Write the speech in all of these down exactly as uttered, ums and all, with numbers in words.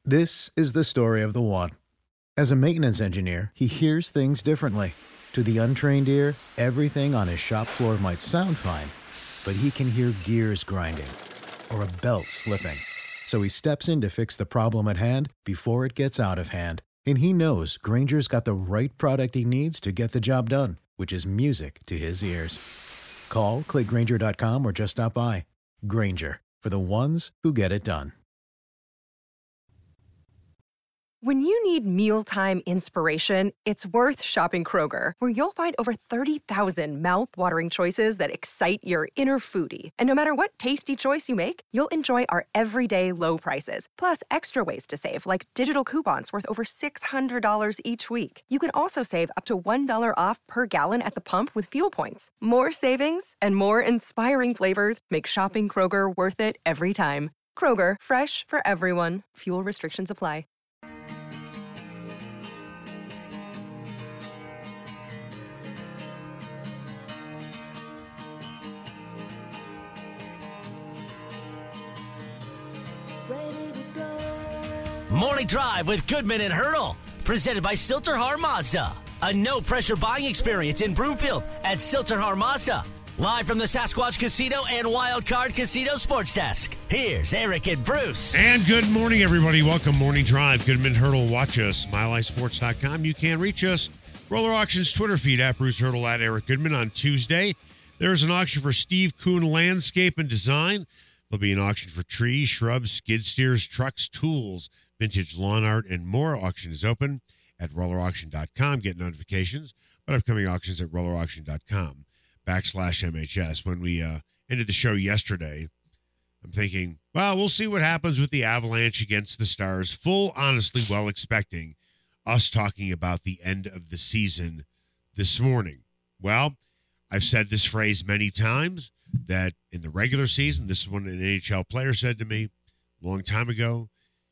This is the story of the one. As a maintenance engineer, he hears things differently. To the untrained ear, everything on his shop floor might sound fine, but he can hear gears grinding or a belt slipping. So he steps in to fix the problem at hand before it gets out of hand. And he knows Grainger's got the right product he needs to get the job done, which is music to his ears. Call, click Grainger dot com, or just stop by. Grainger, for the ones who get it done. When you need mealtime inspiration, it's worth shopping Kroger, where you'll find over thirty thousand mouth-watering choices that excite your inner foodie. And no matter what tasty choice you make, you'll enjoy our everyday low prices, plus extra ways to save, like digital coupons worth over six hundred dollars each week. You can also save up to one dollar off per gallon at the pump with fuel points. More savings and more inspiring flavors make shopping Kroger worth it every time. Kroger, fresh for everyone. Fuel restrictions apply. Morning Drive with Goodman and Hurdle, presented by Silterhar Mazda. A no-pressure buying experience in Broomfield at Silterhar Mazda. Live from the Sasquatch Casino and Wild Card Casino Sports Desk. Here's Eric and Bruce. And good morning, everybody. Welcome, Morning Drive. Goodman Hurdle. Watch us, mile high sports dot com. You can reach us. Roller Auctions Twitter feed at Bruce Hurdle, at Eric Goodman. On Tuesday, there's an auction for Steve Kuhn Landscape and Design. There'll be an auction for trees, shrubs, skid steers, trucks, tools, vintage lawn art, and more. Auction is open at roller auction dot com. Get notifications about upcoming auctions at roller auction dot com backslash M H S. When we uh, ended the show yesterday, I'm thinking, well, we'll see what happens with the Avalanche against the Stars. Full, honestly, well expecting us talking about the end of the season this morning. Well, I've said this phrase many times, that in the regular season, this is what an N H L player said to me a long time ago.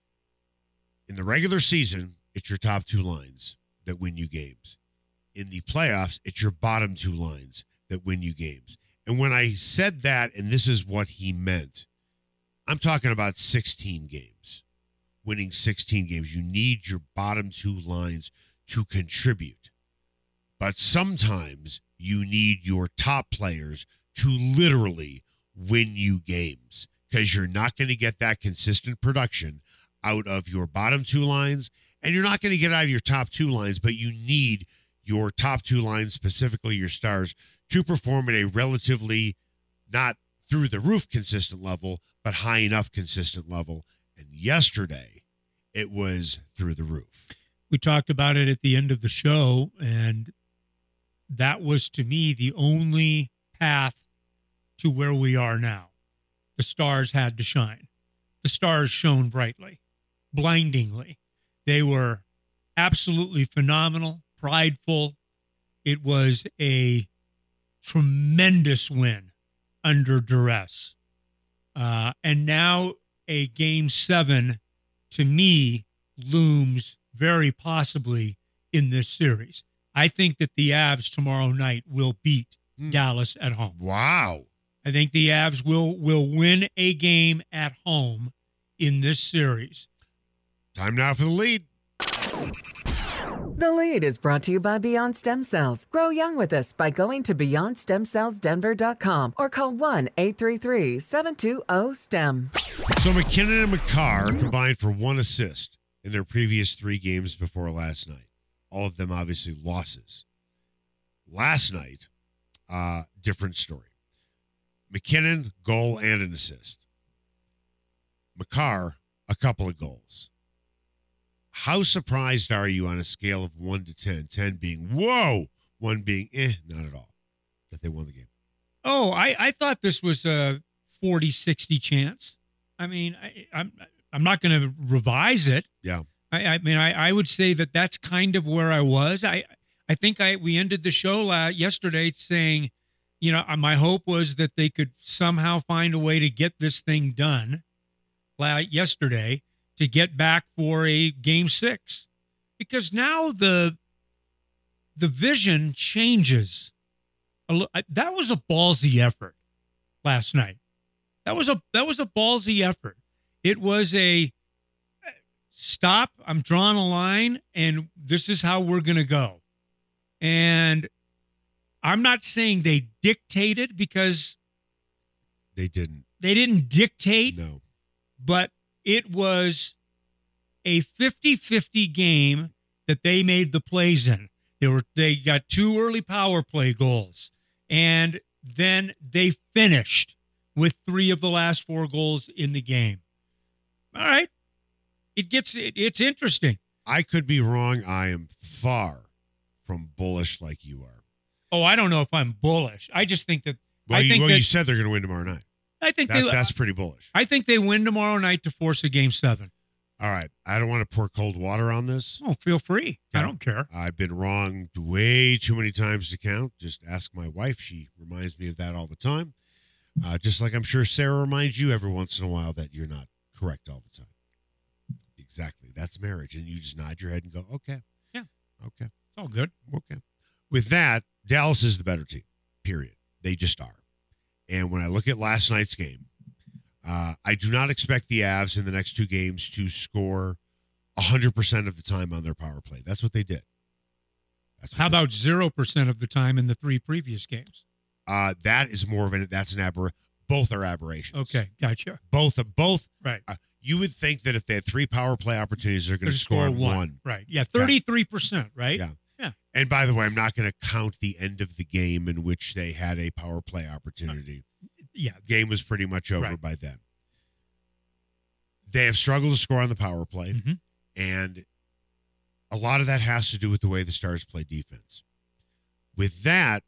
In the regular season, it's your top two lines that win you games. In the playoffs, it's your bottom two lines that win you games. And when I said that, and this is what he meant, I'm talking about sixteen games. Winning sixteen games. You need your bottom two lines to contribute. But sometimes you need your top players to literally win you games, because you're not going to get that consistent production out of your bottom two lines, and you're not going to get out of your top two lines, but you need your top two lines, specifically your Stars, to perform at a relatively not through the roof consistent level, but high enough consistent level. And yesterday, it was through the roof. We talked about it at the end of the show, and that was, to me, the only path to where we are now. The Stars had to shine. The Stars shone brightly, blindingly. They were absolutely phenomenal, prideful. It was a tremendous win under duress. Uh, and now a game seven, to me, looms very possibly in this series. I think that the Avs tomorrow night will beat mm. Dallas at home. Wow. I think the Avs will will win a game at home in this series. Time now for the lead. The Lead is brought to you by Beyond Stem Cells. Grow young with us by going to beyond stem cells denver dot com or call one eight three three, seven two zero, S T E M. So McKinnon and Makar combined for one assist in their previous three games before last night. All of them obviously losses. Last night, uh, different story. McKinnon, goal and an assist. Makar, a couple of goals. How surprised are you on a scale of one to ten? ten being, whoa, one being, eh, not at all, that they won the game? Oh, I, I thought this was a forty sixty chance. I mean, I, I'm I'm not going to revise it. Yeah. I, I mean, I, I would say that that's kind of where I was. I I think I we ended the show uh, yesterday saying, you know, my hope was that they could somehow find a way to get this thing done uh, yesterday to get back for a game six, because now the the vision changes. That was a ballsy effort last night. That was a that was a ballsy effort. It was a stop. I'm drawing a line, and this is how we're going to go. And I'm not saying they dictated, because They didn't. they didn't dictate, No. but it was a fifty-fifty game that they made the plays in. They were they got two early power play goals, and then they finished with three of the last four goals in the game. All right. It gets it, it's interesting. I could be wrong. I am far from bullish like you are. Oh, I don't know if I'm bullish. I just think that Well, I you, think well that, you said they're going to win tomorrow night. I think That, they that's pretty bullish. I think they win tomorrow night to force a game seven. All right. I don't want to pour cold water on this. Oh, feel free. I Okay. don't care. I've been wrong way too many times to count. Just ask my wife. She reminds me of that all the time. Uh, just like I'm sure Sarah reminds you every once in a while that you're not correct all the time. Exactly. That's marriage. And you just nod your head and go, okay. Yeah. Okay. It's all good. Okay. With that, Dallas is the better team, period. They just are. And when I look at last night's game, uh, I do not expect the Avs in the next two games to score one hundred percent of the time on their power play. That's what they did. That's what How they about zero percent of the time in the three previous games? Uh, that is more of an that's an aber. Both are aberrations. Okay, gotcha. Both of both. Right. Uh, you would think that if they had three power play opportunities, they're going to Gonna score one. one. Right. Yeah, thirty-three percent, right? Yeah. Yeah. And by the way, I'm not going to count the end of the game in which they had a power play opportunity. Yeah. Game was pretty much over Right. by then. They have struggled to score on the power play, Mhm. and a lot of that has to do with the way the Stars play defense. With that,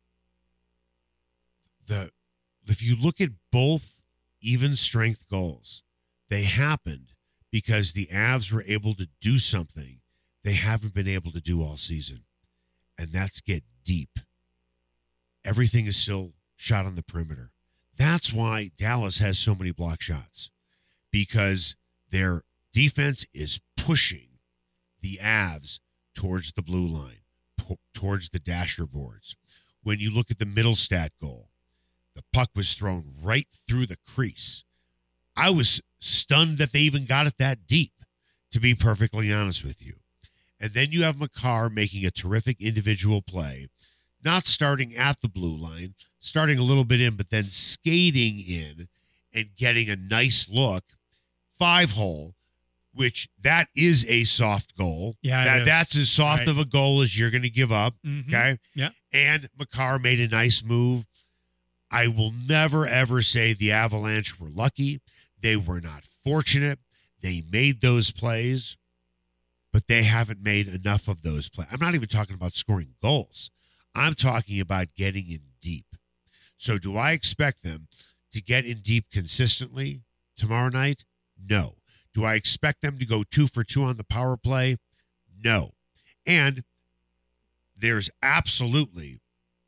the if you look at both even strength goals, they happened because the Avs were able to do something they haven't been able to do all season, and that's get deep. Everything is still shot on the perimeter. That's why Dallas has so many block shots, because their defense is pushing the Avs towards the blue line, po- towards the dasher boards. When you look at the middle stat goal, the puck was thrown right through the crease. I was stunned that they even got it that deep, to be perfectly honest with you. And then you have Makar making a terrific individual play, not starting at the blue line, starting a little bit in, but then skating in and getting a nice look, five hole, which that is a soft goal. Yeah, it that, is. that's as soft Right. of a goal as you're going to give up. Mhm. Okay. Yeah. And Makar made a nice move. I will never, ever say the Avalanche were lucky. They were not fortunate. They made those plays, but they haven't made enough of those plays. I'm not even talking about scoring goals. I'm talking about getting in deep. So do I expect them to get in deep consistently tomorrow night? No. Do I expect them to go two for two on the power play? No. And there's absolutely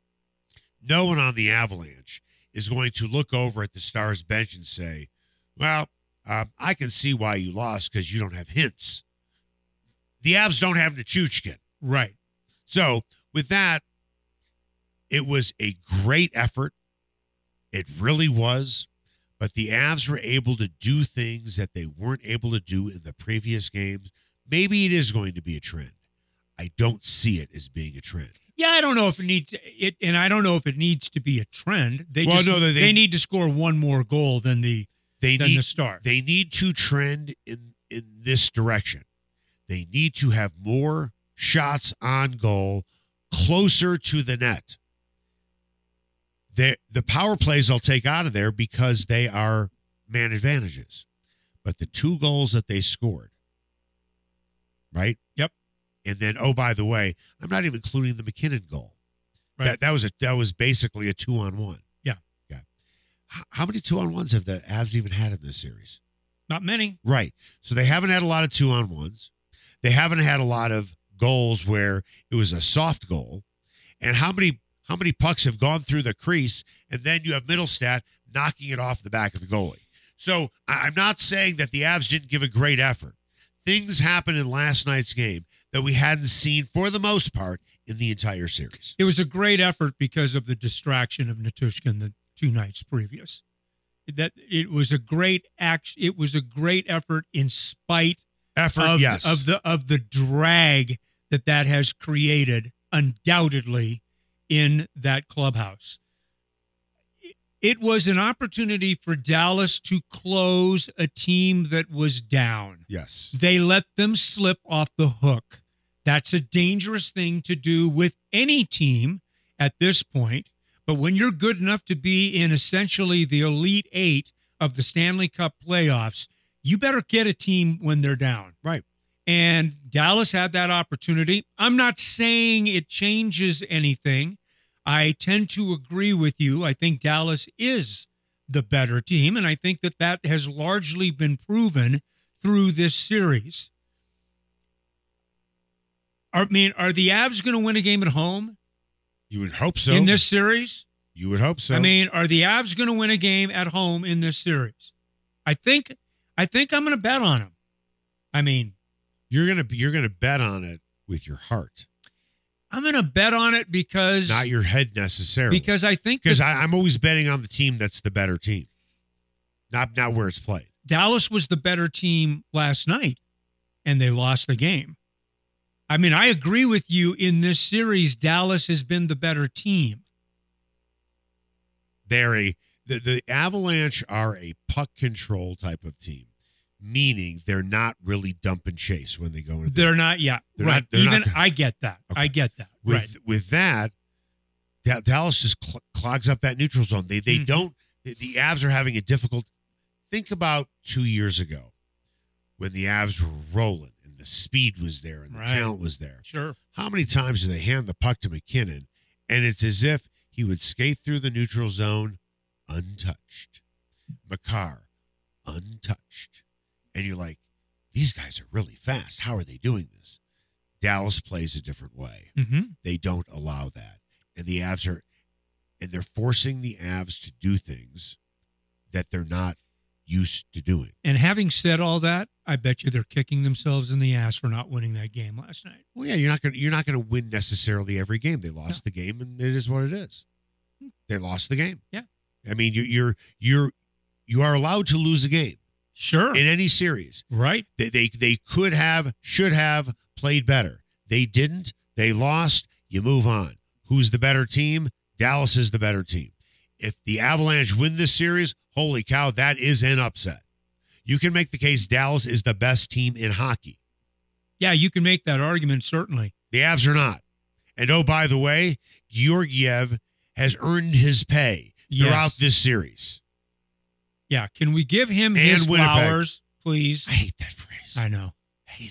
no one on the Avalanche is going to look over at the Stars bench and say, well, um, I can see why you lost because you don't have hints. The Avs don't have Nichushkin. Right. So with that, it was a great effort. It really was. But the Avs were able to do things that they weren't able to do in the previous games. Maybe it is going to be a trend. I don't see it as being a trend. Yeah, I don't know if it needs it, and I don't know if it needs to be a trend. They Well, just no, they- they, need to score one more goal than the They than need the Stars. They need to trend in in this direction. They need to have more shots on goal closer to the net. The the power plays I'll take out of there because they are man advantages. But the two goals that they scored, right? Yep. And then, oh, by the way, I'm not even including the McKinnon goal. Right. That that was a that was basically a two on one. Yeah. Yeah. How, how many two on ones have the Avs even had in this series? Not many. Right. So they haven't had a lot of two on ones. They haven't had a lot of goals where it was a soft goal. And how many how many pucks have gone through the crease and then you have Middlestat knocking it off the back of the goalie? So I- I'm not saying that the Avs didn't give a great effort. Things happened in last night's game that we hadn't seen for the most part in the entire series. It was a great effort because of the distraction of Natushkin the two nights previous. That it was a great act. It was a great effort in spite Effort, of, yes. of the of the drag that that has created, undoubtedly, in that clubhouse. It was an opportunity for Dallas to close a team that was down. Yes. They let them slip off the hook. That's a dangerous thing to do with any team at this point. But when you're good enough to be in essentially the Elite Eight of the Stanley Cup playoffs, you better get a team when they're down. Right. And Dallas had that opportunity. I'm not saying it changes anything. I tend to agree with you. I think Dallas is the better team, and I think that that has largely been proven through this series. I mean, are the Avs going to win a game at home? You would hope so. In this series? You would hope so. I mean, are the Avs going to win a game at home in this series? I think I think I'm going to bet on them. I mean, you're going to you're going to bet on it with your heart. I'm going to bet on it because not your head necessarily. Because I think because I'm always betting on the team that's the better team, not not where it's played. Dallas was the better team last night, and they lost the game. I mean, I agree with you in this series. Dallas has been the better team. They're a the, the Avalanche are a puck control type of team, meaning they're not really dump and chase when they go into. They're not, yeah, they're right. Not, they're Even not, I get that. Okay. I get that. With right. with that, D- Dallas just cl- clogs up that neutral zone. They they Mm-hmm. don't. The, the Avs are having a difficult. Think about two years ago, when the Avs were rolling and the speed was there and the Right. talent was there. Sure. How many times did they hand the puck to McKinnon, and it's as if he would skate through the neutral zone untouched. Makar, untouched. And you're like, these guys are really fast. How are they doing this? Dallas plays a different way. Mm-hmm. They don't allow that. And the Avs are, and they're forcing the Avs to do things that they're not used to doing. And having said all that, I bet you they're kicking themselves in the ass for not winning that game last night. Well, yeah, you're not going to you're not going to win necessarily every game. They lost No. the game, and it is what it is. They lost the game. Yeah. I mean, you, you're you're you are allowed to lose a game Sure. in any series. Right. They, they they could have, should have played better. They didn't. They lost. You move on. Who's the better team? Dallas is the better team. If the Avalanche win this series, holy cow, that is an upset. You can make the case Dallas is the best team in hockey. Yeah, you can make that argument, certainly. The Avs are not. And oh, by the way, Georgiev has earned his pay throughout Yes. this series. Yeah. Can we give him And his Winnipeg. flowers, please? I hate that phrase. I know. hate it.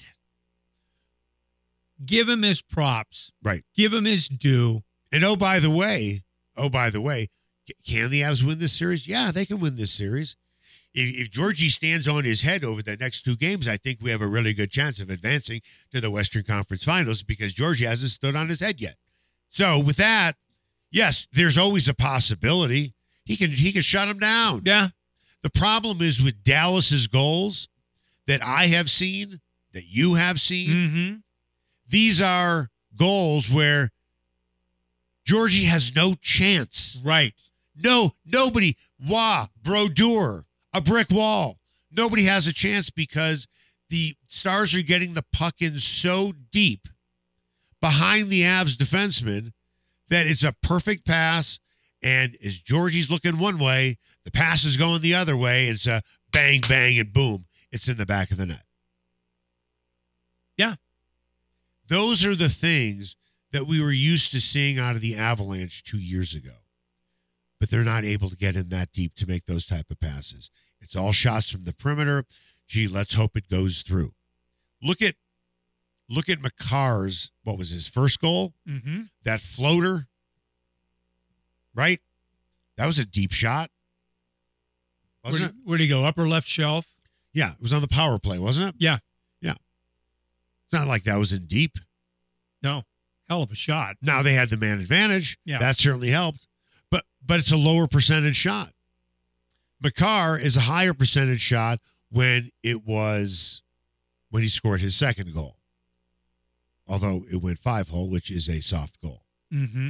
Give him his props. Right. Give him his due. And oh, by the way, oh, by the way, c- can the Avs win this series? Yeah, they can win this series. If, if Georgie stands on his head over the next two games, I think we have a really good chance of advancing to the Western Conference Finals because Georgie hasn't stood on his head yet. So with that, yes, there's always a possibility he can he can shut him down. Yeah. The problem is with Dallas's goals that I have seen, that you have seen. Mm-hmm. These are goals where Georgie has no chance. Right. No, nobody. Wah, Brodeur, a brick wall. Nobody has a chance because the Stars are getting the puck in so deep behind the Avs defenseman that it's a perfect pass. And as Georgie's looking one way, the pass is going the other way. And it's a bang, bang, and boom. It's in the back of the net. Yeah. Those are the things that we were used to seeing out of the Avalanche two years ago. But they're not able to get in that deep to make those type of passes. It's all shots from the perimeter. Gee, let's hope it goes through. Look at look at Makar's, what was his first goal? Mm-hmm. That floater, right? That was a deep shot. Wasn't Where'd, it? where'd he go? Upper left shelf? Yeah, it was on the power play, wasn't it? Yeah. Yeah. It's not like that was in deep. No. Hell of a shot. Now they had the man advantage. Yeah. That certainly helped. But but it's a lower percentage shot. Makar is a higher percentage shot when it was when he scored his second goal. Although it went five hole, which is a soft goal. Mm-hmm.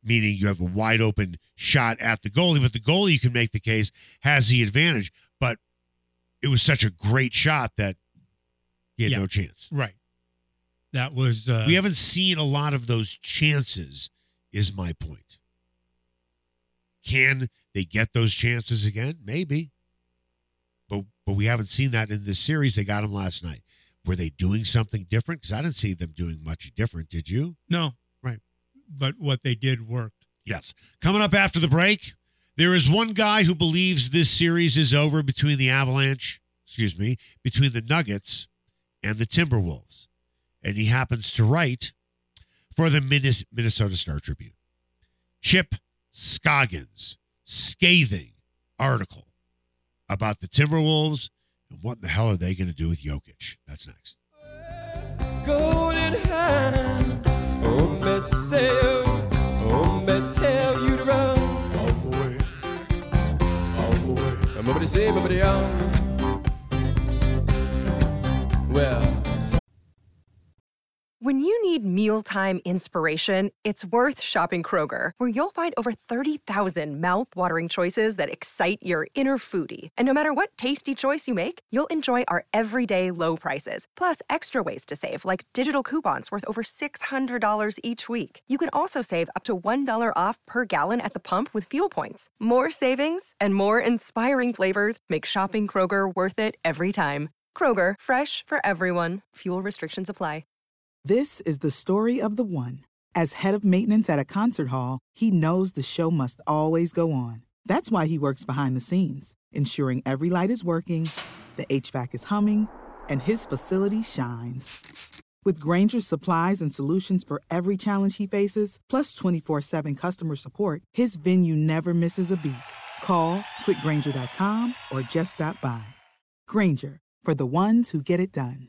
meaning you have a wide open shot at the goalie, but the goalie, you can make the case, has the advantage. But it was such a great shot that he had Yeah. no chance. Right. That was. Uh, We haven't seen a lot of those chances, is my point. Can they get those chances again? Maybe. But but we haven't seen that in this series. They got them last night. Were they doing something different? Because I didn't see them doing much different. Did you? No. Right. But what they did worked. Yes. Coming up after the break, there is one guy who believes this series is over between the Avalanche, excuse me, between the Nuggets and the Timberwolves. And he happens to write for the Minnes- Minnesota Star Tribune. Chip Scoggins' scathing article about the Timberwolves and what the hell are they going to do with Jokic. That's next. Golden hand, oh, me say, oh, me tell you to run. Oh, boy, oh, boy. I'm over to say, over Well. When you need mealtime inspiration, it's worth shopping Kroger, where you'll find over thirty thousand mouth-watering choices that excite your inner foodie. And no matter what tasty choice you make, you'll enjoy our everyday low prices, plus extra ways to save, like digital coupons worth over six hundred dollars each week. You can also save up to one dollar off per gallon at the pump with fuel points. More savings and more inspiring flavors make shopping Kroger worth it every time. Kroger, fresh for everyone. Fuel restrictions apply. This is the story of the one. As head of maintenance at a concert hall, he knows the show must always go on. That's why he works behind the scenes, ensuring every light is working, the H V A C is humming, and his facility shines. With Grainger's supplies and solutions for every challenge he faces, plus twenty-four seven customer support, his venue never misses a beat. Call quick grainger dot com or just stop by. Grainger, for the ones who get it done.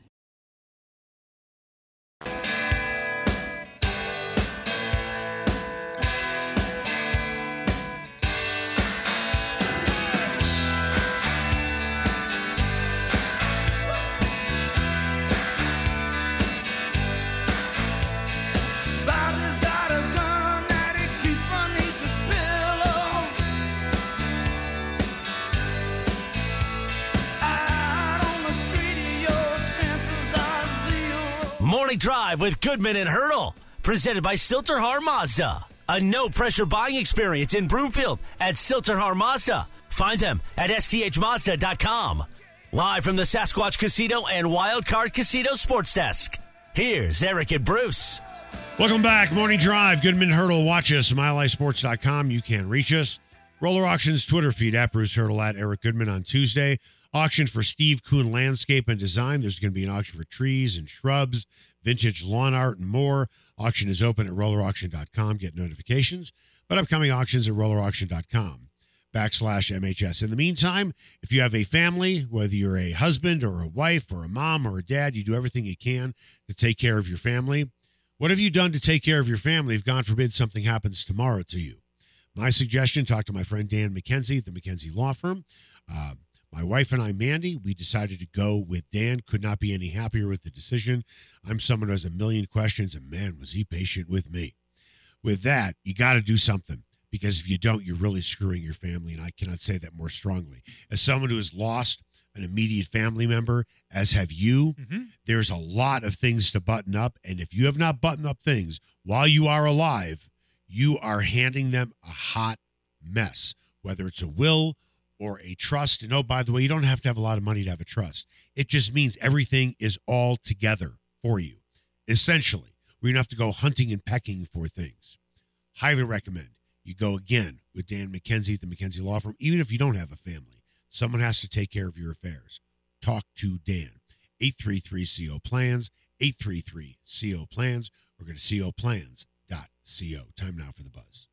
Morning Drive with Goodman and Hurdle, presented by Silterhar Mazda. A no-pressure buying experience in Broomfield at Silterhar Mazda. Find them at S T H Mazda dot com. Live from the Sasquatch Casino and Wildcard Casino Sports Desk, here's Eric and Bruce. Welcome back. Morning Drive. Goodman Hurdle. Watch us. Mile High Sports dot com. You can reach us. Roller Auctions Twitter feed at Bruce Hurdle at Eric Goodman on Tuesday. Auction for Steve Kuhn Landscape and Design. There's going to be an auction for trees and shrubs, vintage lawn art, and more. Auction is open at roller auction dot com. Get notifications. But upcoming auctions at roller auction dot com backslash M H S. In the meantime, if you have a family, whether you're a husband or a wife or a mom or a dad, you do everything you can to take care of your family. What have you done to take care of your family if, God forbid, something happens tomorrow to you? My suggestion, talk to my friend Dan McKenzie at the McKenzie Law Firm. Uh, my wife and I, Mandy, we decided to go with Dan. Could not be any happier with the decision. I'm someone who has a million questions, and man, was he patient with me. With that, you got to do something, because if you don't, you're really screwing your family, and I cannot say that more strongly. As someone who has lost an immediate family member, as have you, mm-hmm. there's a lot of things to button up, and if you have not buttoned up things while you are alive, you are handing them a hot mess, whether it's a will or a trust. And oh, by the way, you don't have to have a lot of money to have a trust. It just means everything is all together for you, essentially. We don't have to go hunting and pecking for things. Highly recommend you go again with Dan McKenzie at the McKenzie Law Firm, even if you don't have a family. Someone has to take care of your affairs. Talk to Dan. eight three three C O plans, eight three three C O plans, or go to C O plans dot co. Time now for the buzz.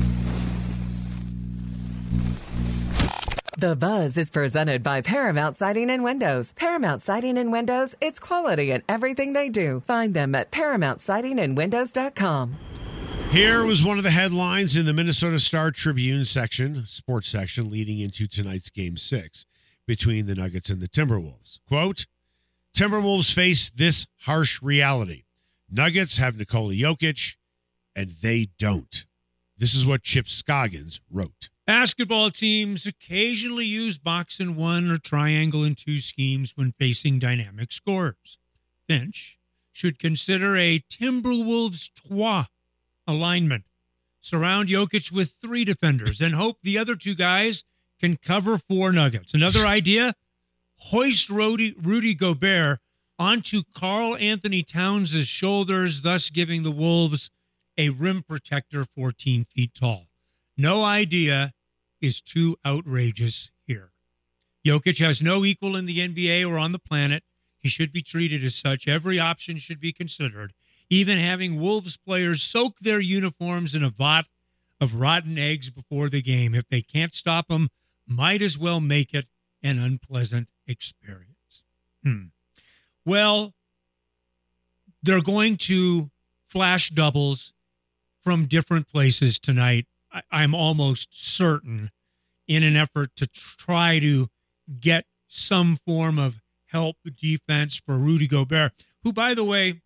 The Buzz is presented by Paramount Siding and Windows. Paramount Siding and Windows, it's quality in everything they do. Find them at paramount siding and windows dot com. Here was one of the headlines in the Minnesota Star Tribune section, sports section, leading into tonight's Game six between the Nuggets and the Timberwolves. Quote, Timberwolves face this harsh reality. Nuggets have Nikola Jokic, and they don't. This is what Chip Scoggins wrote. Basketball teams occasionally use box and one or triangle and two schemes when facing dynamic scorers. Finch should consider a Timberwolves trois alignment. Surround Jokic with three defenders and hope the other two guys can cover four Nuggets. Another idea, hoist Rudy, Rudy Gobert onto Karl Anthony Towns' shoulders, thus giving the Wolves a rim protector fourteen feet tall. No idea is too outrageous here. Jokic has no equal in the N B A or on the planet. He should be treated as such. Every option should be considered. Even having Wolves players soak their uniforms in a vat of rotten eggs before the game. If they can't stop him, might as well make it an unpleasant experience. Hmm. Well, they're going to flash doubles from different places tonight, I- I'm almost certain, in an effort to try to get some form of help defense for Rudy Gobert, who, by the way,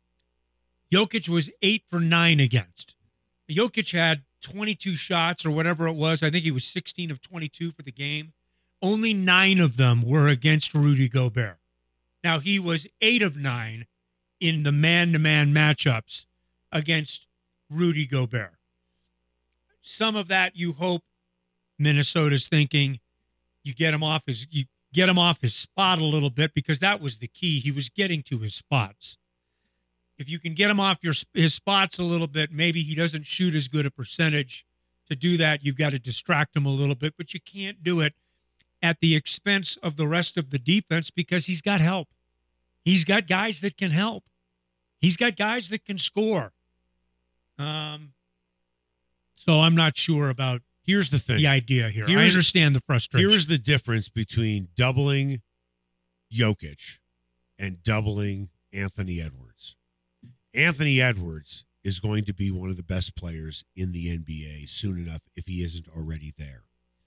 Jokic was eight for nine against. Jokic had twenty-two shots or whatever it was. I think he was sixteen of twenty-two for the game. Only nine of them were against Rudy Gobert. Now, he was eight of nine in the man-to-man matchups against Rudy Gobert. Some of that you hope Minnesota's thinking you get him off his you get him off his spot a little bit, because that was the key. He was getting to his spots. If you can get him off your his spots a little bit, maybe he doesn't shoot as good a percentage. To do that, you've got to distract him a little bit, but you can't do it at the expense of the rest of the defense, because he's got help. He's got guys that can help. He's got guys that can score. Um, so I'm not sure about Here's the thing. the idea here. Here's, I understand the frustration. Here's the difference between doubling Jokic and doubling Anthony Edwards. Anthony Edwards is going to be one of the best players in the N B A soon enough, if he isn't already there.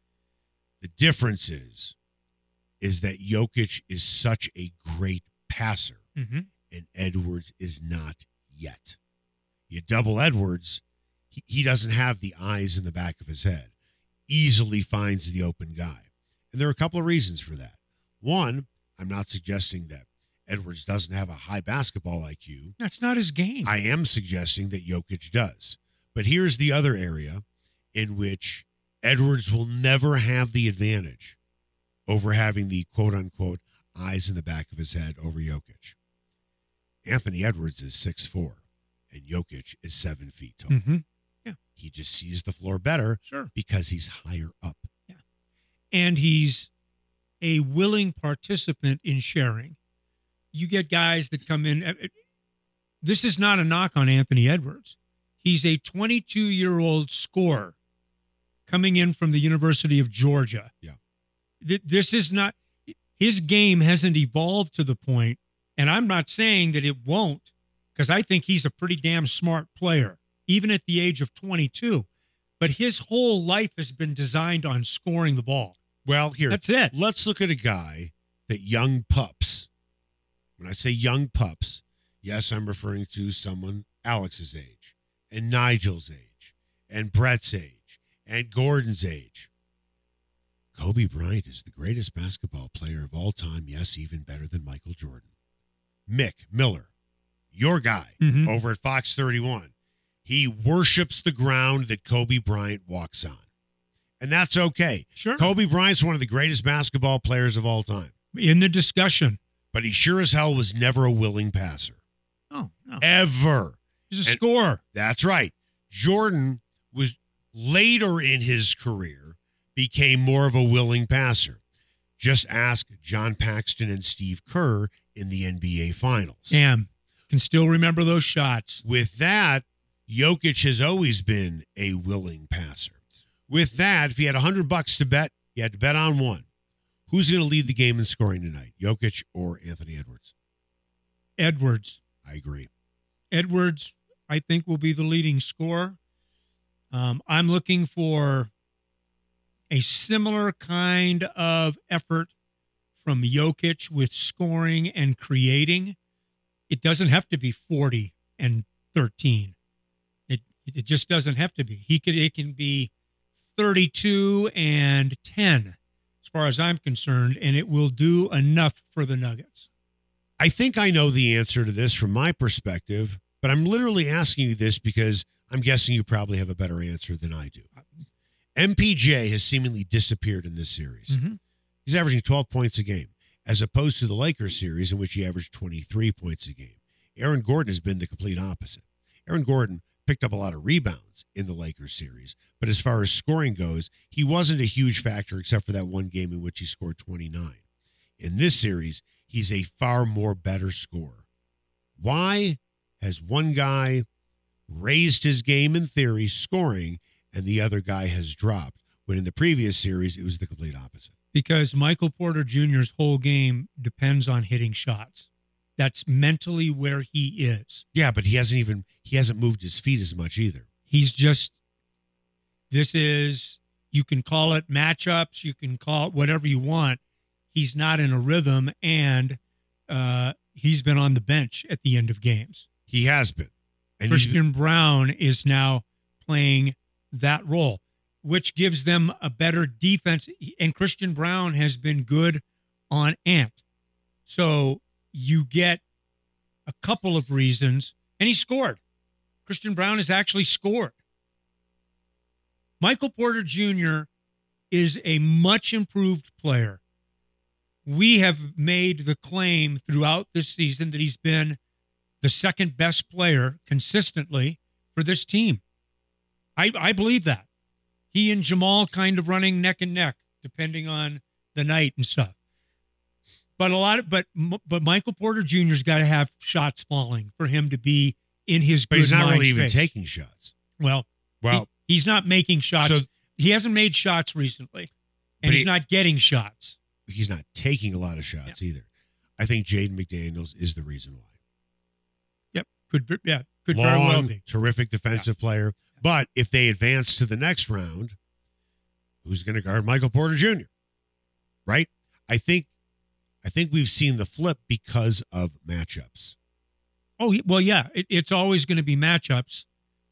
The difference is, is that Jokic is such a great passer, mm-hmm. and Edwards is not yet. You double Edwards, he, he doesn't have the eyes in the back of his head. Easily finds the open guy. And there are a couple of reasons for that. One, I'm not suggesting that Edwards doesn't have a high basketball I Q. That's not his game. I am suggesting that Jokic does. But here's the other area in which Edwards will never have the advantage over having the quote-unquote eyes in the back of his head over Jokic. Anthony Edwards is six foot four, and Jokic is seven feet tall. Mm-hmm. Yeah. He just sees the floor better Sure. because he's higher up. Yeah. And he's a willing participant in sharing. You get guys that come in. This is not a knock on Anthony Edwards. He's a twenty-two-year-old scorer coming in from the University of Georgia. Yeah. This is not, his game hasn't evolved to the point, and I'm not saying that it won't, because I think he's a pretty damn smart player, even at the age of twenty-two. But his whole life has been designed on scoring the ball. Well, here, That's it. Let's look at a guy that young pups, when I say young pups, yes, I'm referring to someone Alex's age and Nigel's age and Brett's age and Gordon's age. Kobe Bryant is the greatest basketball player of all time, yes, even better than Michael Jordan. Mick Miller, your guy Mhm. over at Fox thirty-one, he worships the ground that Kobe Bryant walks on. And that's okay. Sure. Kobe Bryant's one of the greatest basketball players of all time. In the discussion. But he sure as hell was never a willing passer. Oh, no. Ever. He's a And- scorer. That's right. Jordan was later in his career became more of a willing passer. Just ask John Paxton and Steve Kerr in the N B A Finals. Damn. Can still remember those shots. With that, Jokic has always been a willing passer. With that, if you had one hundred bucks to bet, you had to bet on one. Who's going to lead the game in scoring tonight, Jokic or Anthony Edwards? Edwards. I agree. Edwards, I think, will be the leading scorer. Um, I'm looking for a similar kind of effort from Jokic with scoring and creating. It doesn't have to be forty and thirteen. It It just doesn't have to be. He could. It can be thirty-two and ten, as far as I'm concerned, and it will do enough for the Nuggets. I think I know the answer to this from my perspective, but I'm literally asking you this because I'm guessing you probably have a better answer than I do. M P J has seemingly disappeared in this series. Mm-hmm. He's averaging twelve points a game, as opposed to the Lakers series in which he averaged twenty-three points a game. Aaron Gordon has been the complete opposite. Aaron Gordon picked up a lot of rebounds in the Lakers series, but as far as scoring goes, he wasn't a huge factor except for that one game in which he scored twenty-nine. In this series, he's a far more better scorer. Why has one guy raised his game in theory, scoring, and the other guy has dropped, when in the previous series, it was the complete opposite? Because Michael Porter Junior's whole game depends on hitting shots. That's mentally where he is. Yeah, but he hasn't even, he hasn't moved his feet as much either. He's just, this is, you can call it matchups, you can call it whatever you want. He's not in a rhythm, and uh, he's been on the bench at the end of games. He has been. And Christian Brown is now playing that role, which gives them a better defense. And Christian Brown has been good on Ant. So you get a couple of reasons, and he scored. Christian Brown has actually scored. Michael Porter Junior is a much improved player. We have made the claim throughout this season that he's been the second best player consistently for this team. I, I believe that. He and Jamal kind of running neck and neck, depending on the night and stuff. But a lot of, but but Michael Porter Junior's got to have shots falling for him to be in his. But good he's not mind really even space. taking shots. Well, well, he, he's not making shots. So, he hasn't made shots recently, and he's he, not getting shots. He's not taking a lot of shots yeah. either. I think Jaden McDaniels is the reason why. Yep, could yeah, could Long, very well be. Terrific defensive yeah. player. But if they advance to the next round, who's going to guard Michael Porter Junior? Right? I think I think we've seen the flip because of matchups. Oh, well, yeah. It, it's always going to be matchups.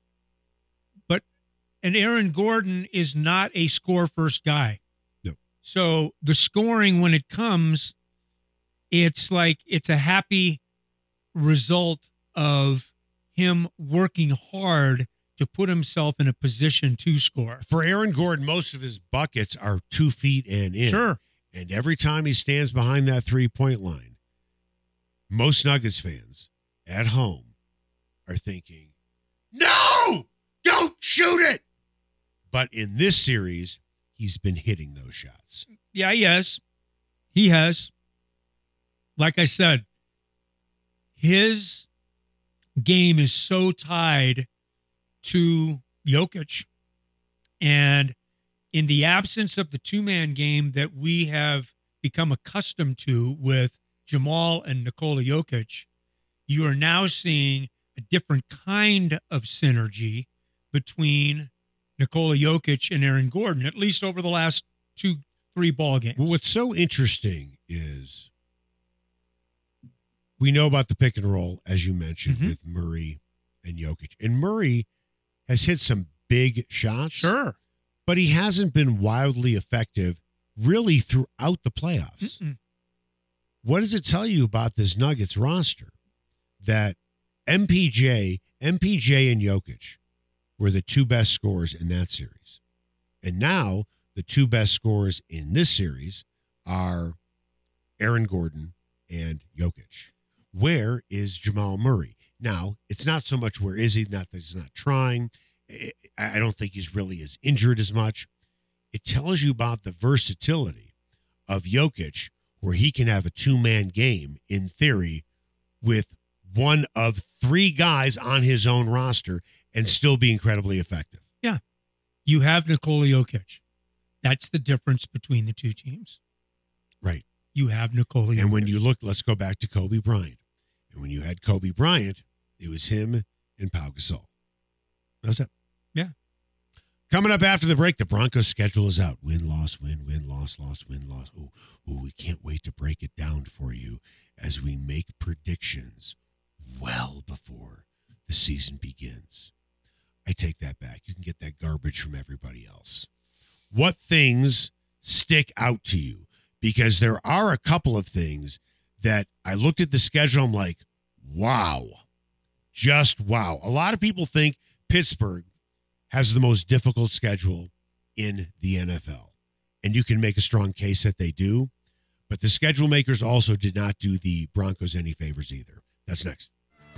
But, and Aaron Gordon is not a score-first guy. No. So the scoring, when it comes, it's like it's a happy result of him working hard to put himself in a position to score. For Aaron Gordon, most of his buckets are two feet and in. Sure. And every time he stands behind that three-point line, most Nuggets fans at home are thinking, no, don't shoot it. But in this series, he's been hitting those shots. Yeah, he has. He has. Like I said, his game is so tied to Jokic. And in the absence of the two-man game that we have become accustomed to with Jamal and Nikola Jokic, you are now seeing a different kind of synergy between Nikola Jokic and Aaron Gordon, at least over the last two, three ball games. Well, what's so interesting is we know about the pick and roll, as you mentioned, mm-hmm. with Murray and Jokic. And Murray has hit some big shots. Sure. But he hasn't been wildly effective really throughout the playoffs. Mm-mm. What does it tell you about this Nuggets roster? That M P J, M P J and Jokic were the two best scorers in that series. And now the two best scorers in this series are Aaron Gordon and Jokic. Where is Jamal Murray? Now, it's not so much where is he, not that he's not trying. I don't think he's really as injured as much. It tells you about the versatility of Jokic, where he can have a two-man game, in theory, with one of three guys on his own roster and still be incredibly effective. Yeah. You have Nikola Jokic. That's the difference between the two teams. Right. You have Nikola Jokic. And when you look, let's go back to Kobe Bryant. And when you had Kobe Bryant, it was him and Pau Gasol. That was it. Yeah. Coming up after the break, the Broncos schedule is out. Win, loss, win, win, loss, loss, win, loss. Oh, oh, we can't wait to break it down for you as we make predictions well before the season begins. I take that back. You can get that garbage from everybody else. What things stick out to you? Because there are a couple of things that I looked at the schedule, I'm like, wow. Just wow. A lot of people think Pittsburgh has the most difficult schedule in the N F L. And you can make a strong case that they do. But the schedule makers also did not do the Broncos any favors either. That's next.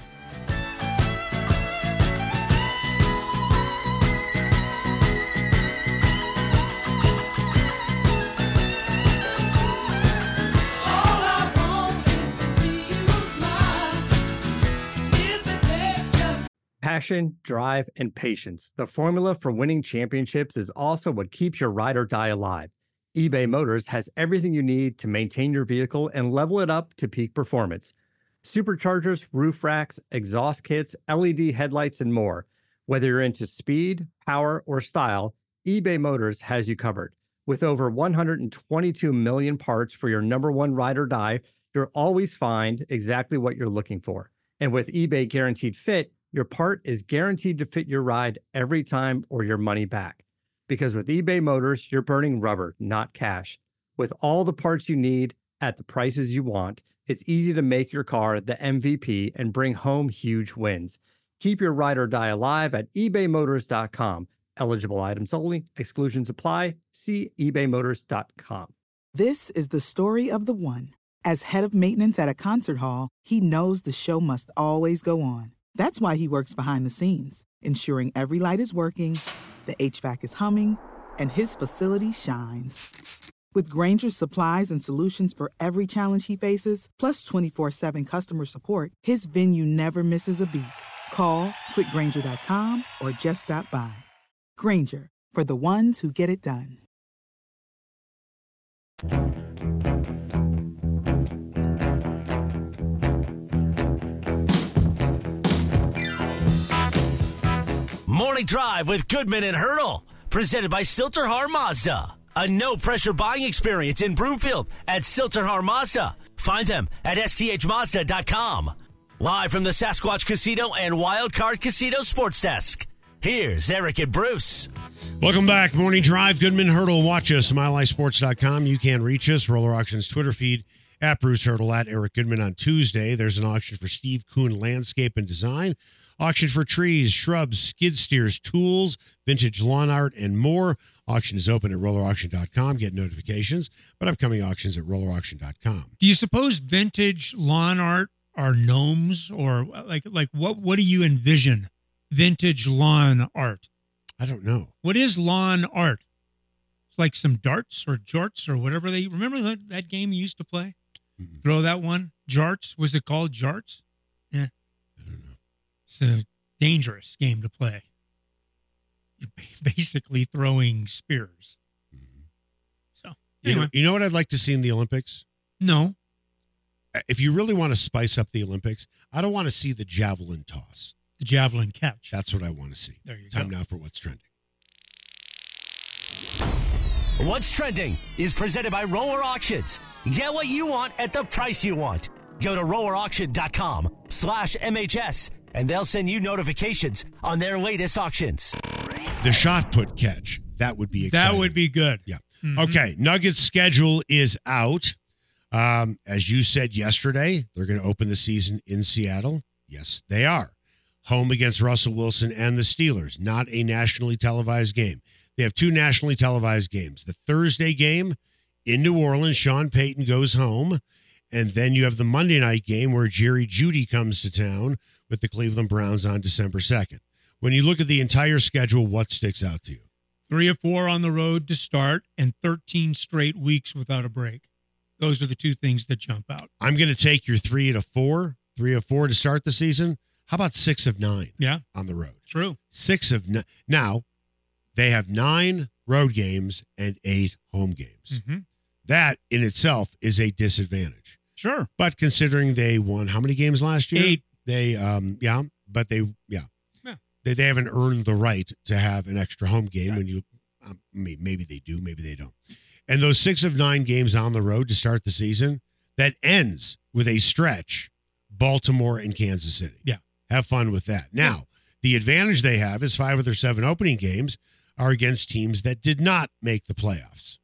Passion, drive, and patience. The formula for winning championships is also what keeps your ride or die alive. eBay Motors has everything you need to maintain your vehicle and level it up to peak performance. Superchargers, roof racks, exhaust kits, L E D headlights, and more. Whether you're into speed, power, or style, eBay Motors has you covered. With over one hundred twenty-two million parts for your number one ride or die, you'll always find exactly what you're looking for. And with eBay Guaranteed Fit, your part is guaranteed to fit your ride every time or your money back. Because with eBay Motors, you're burning rubber, not cash. With all the parts you need at the prices you want, it's easy to make your car the M V P and bring home huge wins. Keep your ride or die alive at ebay motors dot com. Eligible items only. Exclusions apply. See ebay motors dot com. This is the story of the one. As head of maintenance at a concert hall, he knows the show must always go on. That's why he works behind the scenes, ensuring every light is working, the H V A C is humming, and his facility shines. With Grainger's supplies and solutions for every challenge he faces, plus twenty-four seven customer support, his venue never misses a beat. Call quick grainger dot com or just stop by. Grainger, for the ones who get it done. Morning Drive with Goodman and Hurdle, presented by Silterhar Mazda. A no-pressure buying experience in Broomfield at Silterhar Mazda. Find them at S T H Mazda dot com. Live from the Sasquatch Casino and Wildcard Casino Sports Desk, here's Eric and Bruce. Welcome back. Morning Drive, Goodman, Hurdle. Watch us, mile high sports dot com. You can reach us. Roller Auctions Twitter feed, at Bruce Hurdle, at Eric Goodman on Tuesday. There's an auction for Steve Kuhn Landscape and Design. Auction for trees, shrubs, skid steers, tools, vintage lawn art, and more. Auction is open at roller auction dot com. Get notifications, but upcoming auctions at roller auction dot com. Do you suppose vintage lawn art are gnomes, or like like what? What do you envision vintage lawn art? I don't know. What is lawn art? It's like some darts or jarts or whatever they remember that, that game you used to play. Mm-hmm. Throw that one. Jarts, was it called jarts? Yeah. I don't know. It's a dangerous game to play. You're basically throwing spears. Mm-hmm. So, anyway. You know, you know what I'd like to see in the Olympics? No. If you really want to spice up the Olympics, I don't want to see the javelin toss. The javelin catch. That's what I want to see. There you Time go. now for What's Trending. What's Trending is presented by Roller Auctions. Get what you want at the price you want. Go to roller auction dot com slash M H S and they'll send you notifications on their latest auctions. The shot put catch. That would be exciting. That would be good. Yeah. Mm-hmm. Okay. Nuggets schedule is out. Um, as you said yesterday, they're going to open the season in Seattle. Yes, they are. Home against Russell Wilson and the Steelers. Not a nationally televised game. They have two nationally televised games. The Thursday game in New Orleans, Sean Payton goes home. And then you have the Monday night game where Jerry Jeudy comes to town with the Cleveland Browns on December second. When you look at the entire schedule, what sticks out to you? Three or four on the road to start and thirteen straight weeks without a break. Those are the two things that jump out. I'm going to take your three to four, three of four to start the season. How about six of nine yeah. on the road? True. Six of nine. Now, they have nine road games and eight home games. Mm-hmm. That in itself is a disadvantage. Sure. But considering they won how many games last year? Eight. They, um, yeah, but they, yeah. yeah. They, they haven't earned the right to have an extra home game yeah. when you, um, maybe they do, maybe they don't. And those six of nine games on the road to start the season, that ends with a stretch, Baltimore and Kansas City. Yeah. Have fun with that. Now, The advantage they have is five of their seven opening games are against teams that did not make the playoffs.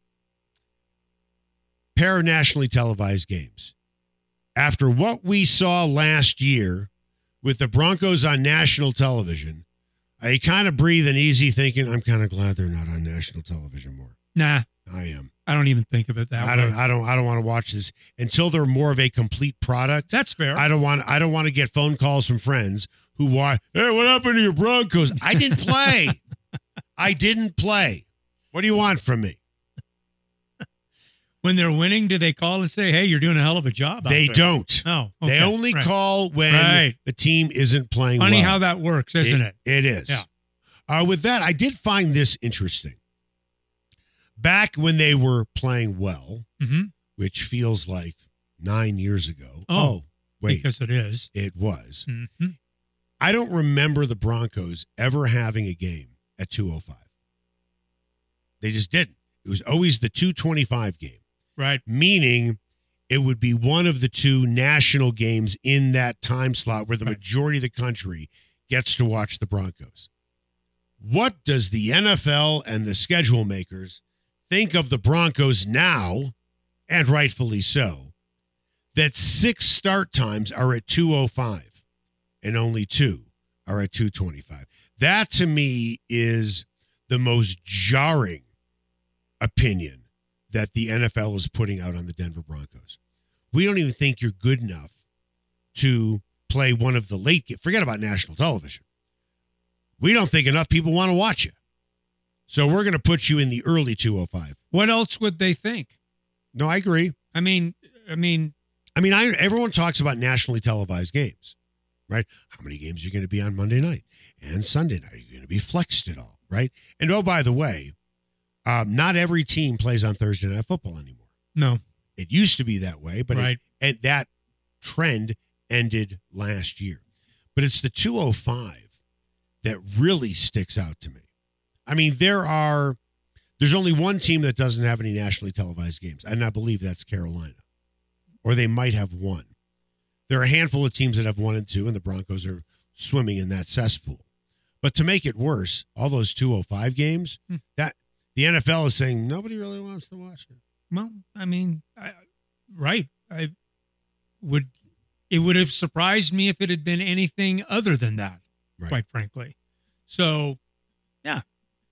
Pair of nationally televised games. After what we saw last year with the Broncos on national television, I kind of breathe an easy thinking, I'm kind of glad they're not on national television more. Nah. I am. I don't even think of it that I way. don't I don't I don't want to watch this until they're more of a complete product. That's fair. I don't want I don't want to get phone calls from friends who watch, hey, what happened to your Broncos? I didn't play. I didn't play. What do you want from me? When they're winning, do they call and say, hey, you're doing a hell of a job out They there? don't. Oh, okay. They only right. call when right. the team isn't playing Funny well. how that works, isn't it? It, it is. Yeah. Uh, with that, I did find this interesting. Back when they were playing well, mm-hmm. which feels like nine years ago. Oh, oh wait. Because it is. It was. Mm-hmm. I don't remember the Broncos ever having a game at two oh five. They just didn't. It was always the two twenty-five game. Right. Meaning it would be one of the two national games in that time slot where the right. majority of the country gets to watch the Broncos. What does the N F L and the schedule makers think of the Broncos now, and rightfully so, that six start times are at two oh five and only two are at two twenty-five? That, to me, is the most jarring opinion that the N F L is putting out on the Denver Broncos. We don't even think you're good enough to play one of the late games. Forget about national television. We don't think enough people want to watch you. So we're going to put you in the early two oh five. What else would they think? No, I agree. I mean, I mean, I mean, I, everyone talks about nationally televised games, right? How many games are you going to be on Monday night and Sunday night? Are you going to be flexed at all, right? And oh, by the way, um, not every team plays on Thursday Night Football anymore. No. It used to be that way, but right. it, and that trend ended last year. But it's the two oh five that really sticks out to me. I mean, there are, there's only one team that doesn't have any nationally televised games, and I believe that's Carolina. Or they might have one. There are a handful of teams that have one and two, and the Broncos are swimming in that cesspool. But to make it worse, all those two oh five games, hmm. that the N F L is saying nobody really wants to watch it. Well, I mean, I, right. I would, it would have surprised me if it had been anything other than that, right. quite frankly. So, yeah.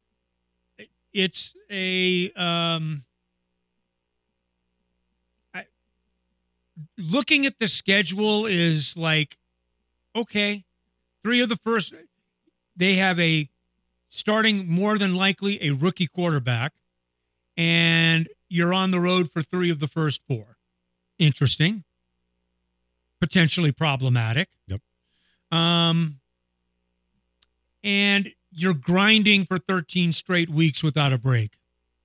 It's a, um, I, looking at the schedule is like, okay, three of the first, they have a starting more than likely a rookie quarterback, and you're on the road for three of the first four. Interesting. Potentially problematic. Yep. Um, and you're grinding for thirteen straight weeks without a break.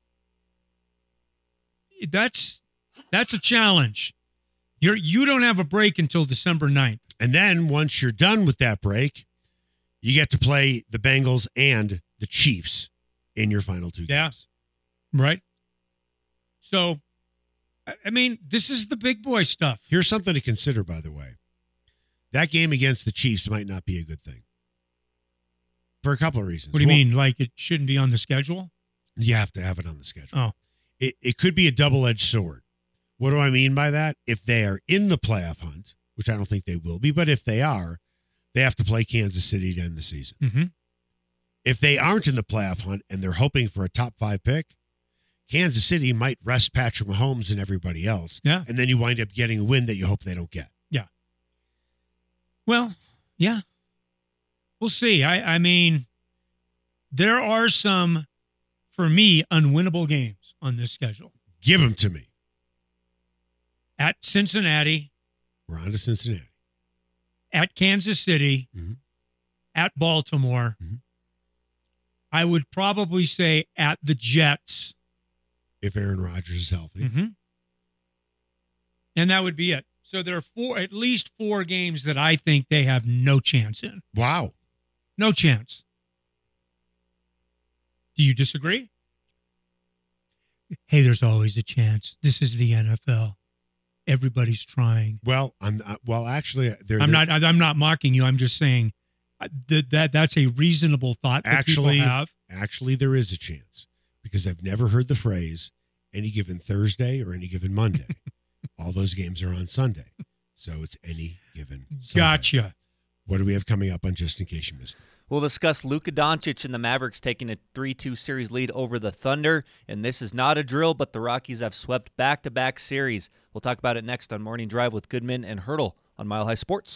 That's that's a challenge. You're you don't have a break until December ninth. And then once you're done with that break, you get to play the Bengals and the Chiefs in your final two yeah. games. Right. So, I mean, this is the big boy stuff. Here's something to consider, by the way. That game against the Chiefs might not be a good thing. For a couple of reasons. What do you well, mean? Like it shouldn't be on the schedule? You have to have it on the schedule. Oh. It, it could be a double-edged sword. What do I mean by that? If they are in the playoff hunt, which I don't think they will be, but if they are, they have to play Kansas City to end the season. Mm-hmm. If they aren't in the playoff hunt and they're hoping for a top five pick, Kansas City might rest Patrick Mahomes and everybody else. Yeah. And then you wind up getting a win that you hope they don't get. Yeah. Well, yeah. We'll see. I, I mean, there are some, for me, unwinnable games on this schedule. Give them to me. At Cincinnati. We're on to Cincinnati. At Kansas City. Mm-hmm. At Baltimore. Mm-hmm. I would probably say at the Jets. If Aaron Rodgers is healthy. Mm-hmm. And that would be it. So there are four, at least four games that I think they have no chance in. Wow. No chance. Do you disagree? Hey, there's always a chance. This is the N F L. Everybody's trying. Well, I'm uh, well. Actually, they're, I'm they're, not. I'm not mocking you. I'm just saying, That, that That's a reasonable thought that Actually, people have. actually, there is a chance because I've never heard the phrase any given Thursday or any given Monday. All those games are on Sunday. So it's any given Sunday. Gotcha. What do we have coming up on Just In Case You Missed It? We'll discuss Luka Doncic and the Mavericks taking a three two series lead over the Thunder. And this is not a drill, but the Rockies have swept back-to-back series. We'll talk about it next on Morning Drive with Goodman and Hurdle on Mile High Sports.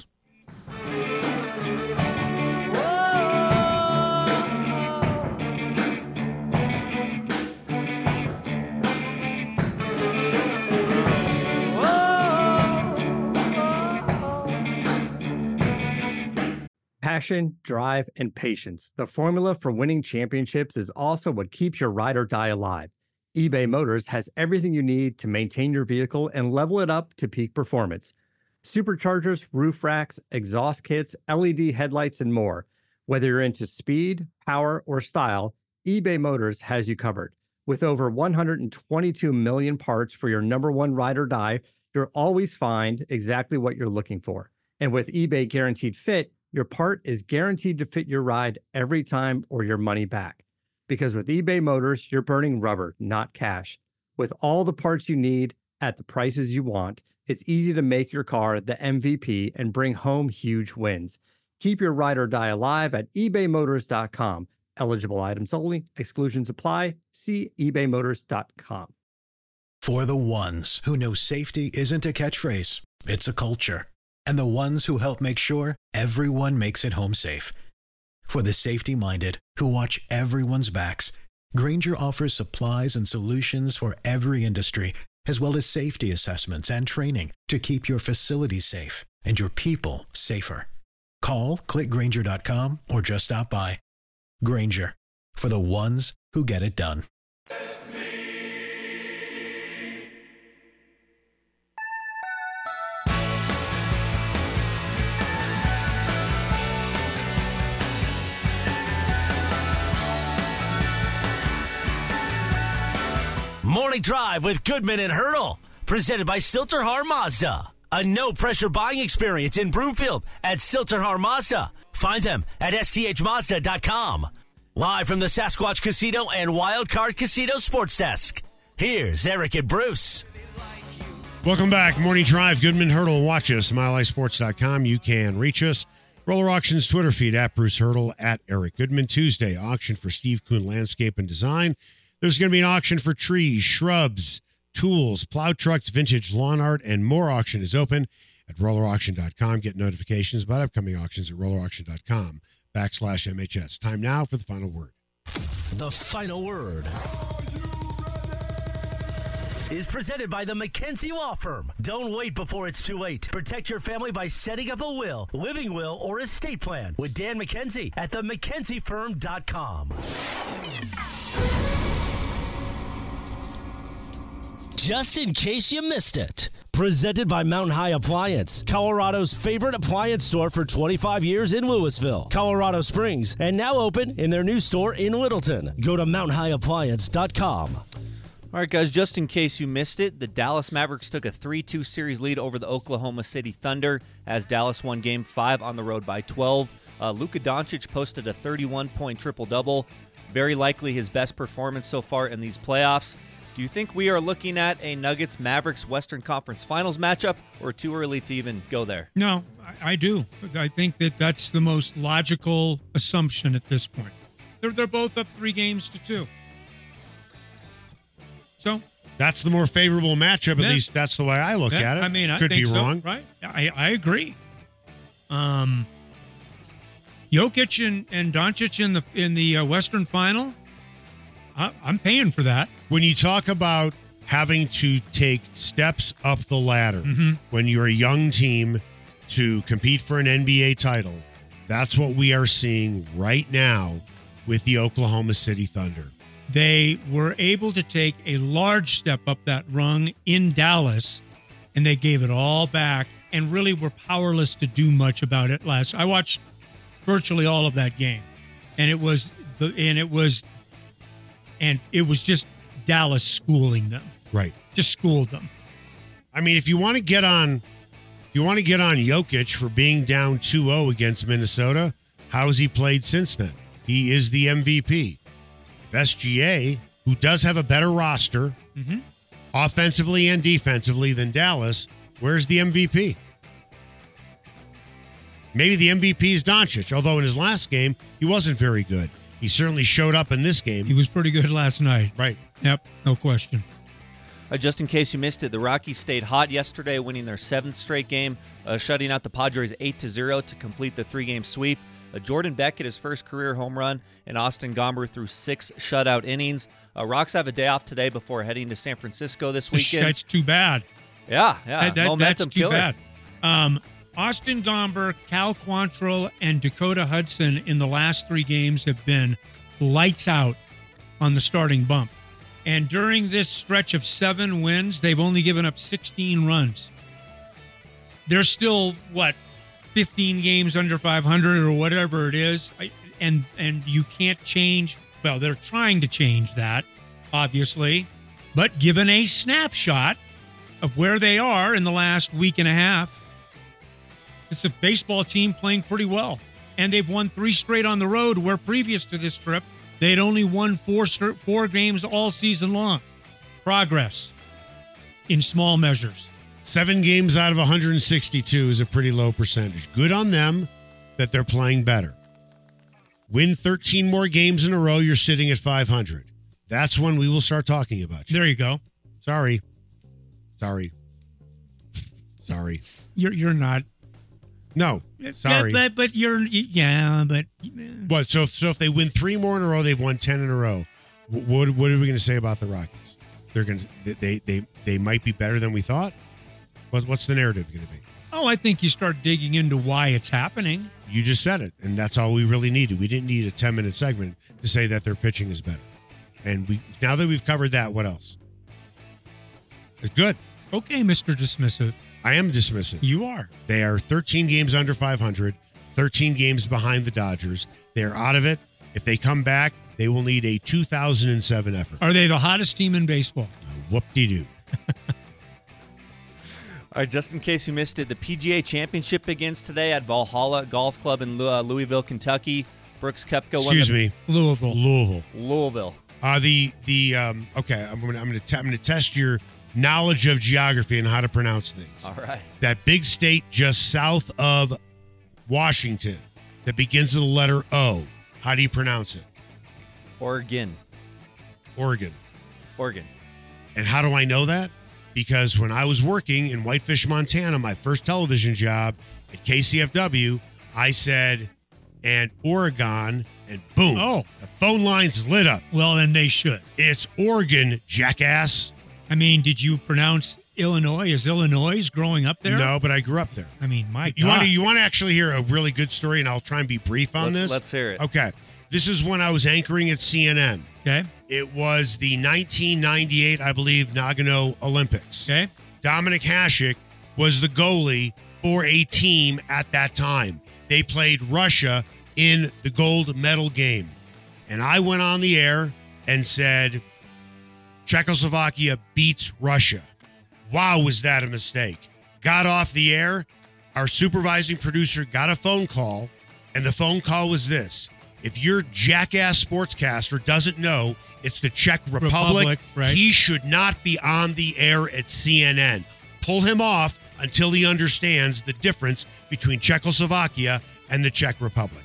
Passion, drive, and patience. The formula for winning championships is also what keeps your ride or die alive. eBay Motors has everything you need to maintain your vehicle and level it up to peak performance. Superchargers, roof racks, exhaust kits, L E D headlights, and more. Whether you're into speed, power, or style, eBay Motors has you covered. With over one hundred twenty-two million parts for your number one ride or die, you'll always find exactly what you're looking for. And with eBay Guaranteed Fit, your part is guaranteed to fit your ride every time or your money back. Because with eBay Motors, you're burning rubber, not cash. With all the parts you need at the prices you want, it's easy to make your car the M V P and bring home huge wins. Keep your ride or die alive at ebay motors dot com. Eligible items only. Exclusions apply. See ebay motors dot com. For the ones who know safety isn't a catchphrase, it's a culture. And the ones who help make sure everyone makes it home safe. For the safety-minded who watch everyone's backs, Grainger offers supplies and solutions for every industry, as well as safety assessments and training to keep your facilities safe and your people safer. Call, click Grainger dot com, or just stop by. Grainger, for the ones who get it done. Morning Drive with Goodman and Hurdle, presented by Silterhar Mazda. A no-pressure buying experience in Broomfield at Silterhar Mazda. Find them at S T H Mazda dot com. Live from the Sasquatch Casino and Wildcard Casino Sports Desk, here's Eric and Bruce. Welcome back. Morning Drive, Goodman, Hurdle. Watch us, mile high sports dot com. You can reach us. Roller Auctions Twitter feed at Bruce Hurdle, at Eric Goodman. Tuesday, auction for Steve Kuhn Landscape and Design. There's going to be an auction for trees, shrubs, tools, plow trucks, vintage lawn art, and more. Auction is open at roller auction dot com. Get notifications about upcoming auctions at roller auction dot com backslash M H S. Time now for the final word. The final word is presented by the McKenzie Law Firm. Don't wait before it's too late. Protect your family by setting up a will, living will, or estate plan with Dan McKenzie at the mckenzie firm dot com. Just in case you missed it. Presented by Mountain High Appliance, Colorado's favorite appliance store for twenty-five years in Louisville, Colorado Springs, and now open in their new store in Littleton. Go to mountain high appliance dot com. All right, guys, just in case you missed it, the Dallas Mavericks took a three two series lead over the Oklahoma City Thunder as Dallas won Game five on the road by twelve. Uh, Luka Doncic posted a thirty-one point triple-double, very likely his best performance so far in these playoffs. Do you think we are looking at a Nuggets-Mavericks Western Conference Finals matchup, or too early to even go there? No, I, I do. I think that that's the most logical assumption at this point. They're, they're both up three games to two. So that's the more favorable matchup. At yeah. least that's the way I look yeah, at it. I mean, I could think be so, wrong, right? I, I agree. Um, Jokic and, and Doncic in the in the uh, Western Final. I, I'm paying for that. When you talk about having to take steps up the ladder, mm-hmm. when you're a young team to compete for an N B A title, that's what we are seeing right now with the Oklahoma City Thunder. They were able to take a large step up that rung in Dallas, and they gave it all back and really were powerless to do much about it last. I watched virtually all of that game, and it was the and it was and it was just Dallas schooling them. Right. Just schooled them. I mean, if you want to get on if you want to get on Jokic for being down two oh against Minnesota, How has he played since then? He is the M V P. S G A, who does have a better roster, mm-hmm. offensively and defensively than Dallas, where's the M V P? Maybe the M V P is Doncic, although in his last game, he wasn't very good. He certainly showed up in this game. He was pretty good last night. Right. Yep, no question. Uh, just in case you missed it, the Rockies stayed hot yesterday, winning their seventh straight game, uh, shutting out the Padres eight to zero to complete the three-game sweep. Uh, Jordan Beckett, his first career home run, and Austin Gomber threw six shutout innings. Uh, Rocks have a day off today before heading to San Francisco this weekend. That's too bad. Yeah, yeah. That, that, Momentum that's too killer. bad. Um, Austin Gomber, Cal Quantrill, and Dakota Hudson in the last three games have been lights out on the starting bump. And during this stretch of seven wins, they've only given up sixteen runs. They're still, what, fifteen games under five hundred or whatever it is. And, and you can't change. Well, they're trying to change that, obviously. But given a snapshot of where they are in the last week and a half, it's a baseball team playing pretty well. And they've won three straight on the road, where previous to this trip, they'd only won four four games all season long. Progress in small measures. Seven games out of one hundred sixty-two is a pretty low percentage. Good on them that they're playing better. Win thirteen more games in a row, you're sitting at five hundred. That's when we will start talking about you. There you go. Sorry. Sorry. Sorry. You're you're not. No, sorry. But, but, but you're, yeah, but. What, so if, so if they win three more in a row, they've won ten in a row. What, what are we going to say about the Rockies? They're going to, they, they, they might be better than we thought? What, what's the narrative going to be? Oh, I think you start digging into why it's happening. You just said it, and that's all we really needed. We didn't need a ten-minute segment to say that their pitching is better. And we now that we've covered that, what else? It's good. Okay, Mister Dismissive. I am dismissive. You are. They are thirteen games under five hundred, thirteen games behind the Dodgers. They're out of it. If they come back, they will need a two thousand seven effort. Are they the hottest team in baseball? Uh, whoop-de-doo. All right, just in case you missed it, the P G A Championship begins today at Valhalla Golf Club in uh, Louisville, Kentucky. Brooks Koepka won Excuse the- me. Louisville. Louisville. Louisville. Uh, the, the um, okay, I'm going to I'm gonna te- I'm gonna test your knowledge of geography and how to pronounce things. All right. That big state just south of Washington that begins with the letter O. How do you pronounce it? Oregon. Oregon. Oregon. And how do I know that? Because when I was working in Whitefish, Montana, my first television job at K C F W, I said, and Oregon, and boom, Oh. the phone lines lit up. Well, then they should. It's Oregon, jackass. I mean, did you pronounce Illinois? Is Illinois growing up there? No, but I grew up there. I mean, my You God. want to you want to actually hear a really good story, and I'll try and be brief on Let's- this. let's hear it. Okay, this is when I was anchoring at C N N. Okay. It was the nineteen ninety-eight, I believe, Nagano Olympics. Okay. Dominic Hasek was the goalie for a team at that time. They played Russia in the gold medal game. And I went on the air and said, Czechoslovakia beats Russia. Wow, was that a mistake? Got off the air. Our supervising producer got a phone call, and the phone call was this. If your jackass sportscaster doesn't know it's the Czech Republic, Republic, right. he should not be on the air at C N N. Pull him off until he understands the difference between Czechoslovakia and the Czech Republic.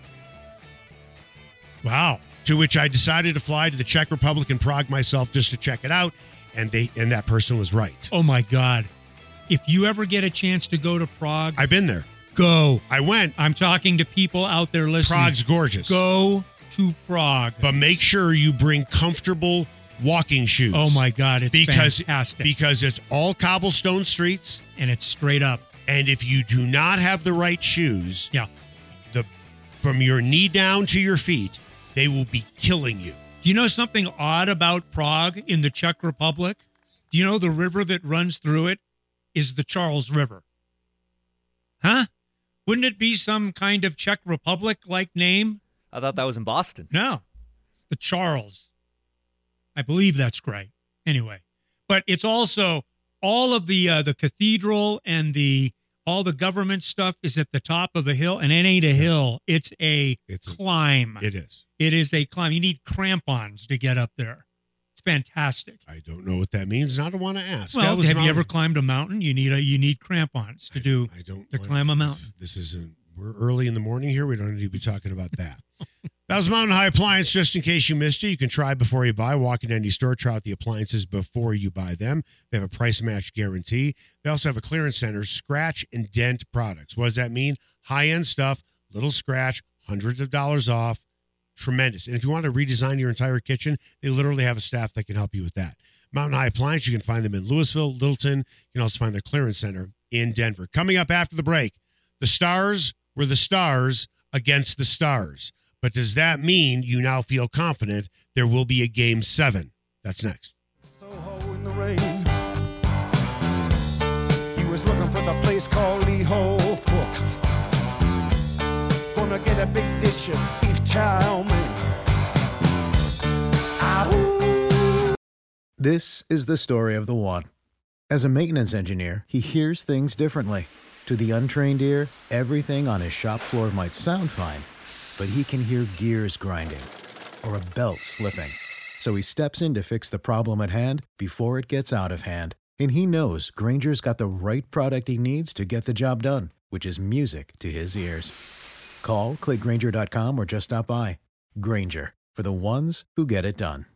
Wow. To which I decided to fly to the Czech Republic in Prague myself just to check it out, and they and that person was right. Oh, my God. If you ever get a chance to go to Prague, I've been there. go. I went. I'm talking to people out there listening. Prague's gorgeous. Go to Prague. But make sure you bring comfortable walking shoes. Oh, my God. It's because, fantastic. Because it's all cobblestone streets. And it's straight up. And if you do not have the right shoes, Yeah. the from your knee down to your feet, they will be killing you. Do you know something odd about Prague in the Czech Republic? Do you know the river that runs through it is the Charles River? Huh? Wouldn't it be some kind of Czech Republic-like name? I thought that was in Boston. No. The Charles. I believe that's right. Anyway. But it's also all of the uh, the cathedral and the All the government stuff is at the top of a hill, and it ain't a hill. It's a It's a- climb. It is. It is a climb. You need crampons to get up there. It's fantastic. I don't know what that means, and I don't want to ask. That Well, was have you Mount- ever climbed a mountain? You need a you need crampons to do I don't to want- climb a mountain. This isn't. We're early in the morning here. We don't need to be talking about that. That was Mountain High Appliance. Just in case you missed it, you can try before you buy. Walk into any store, try out the appliances before you buy them. They have a price match guarantee. They also have a clearance center, scratch and dent products. What does that mean? High end stuff, little scratch, hundreds of dollars off. Tremendous. And if you want to redesign your entire kitchen, they literally have a staff that can help you with that. Mountain High Appliance, you can find them in Louisville, Littleton. You can also find their clearance center in Denver. Coming up after the break, the Stars were the Stars against the Stars. But does that mean you now feel confident there will be a game seven? That's next. Soho in the rain. He was looking for the place called Lee Ho Fooks. Gonna get a big dish of beef chow mein. Ahoo! This is the story of the one. As a maintenance engineer, he hears things differently. To the untrained ear, everything on his shop floor might sound fine, but he can hear gears grinding or a belt slipping. So he steps in to fix the problem at hand before it gets out of hand. And he knows Grainger's got the right product he needs to get the job done, which is music to his ears. Call, click Grainger dot com, or just stop by. Grainger, for the ones who get it done.